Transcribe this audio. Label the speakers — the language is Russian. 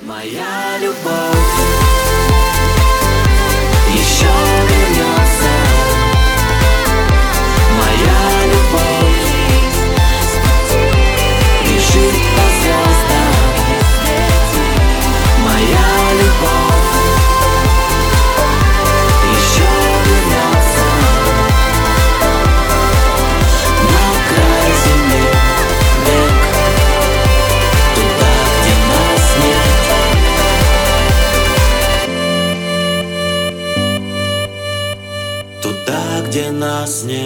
Speaker 1: Моя любовь еще вернется. Моя любовь бежит по звездам. Моя любовь еще вернется на край земли век, туда, где нас нет. Туда, где нас нет.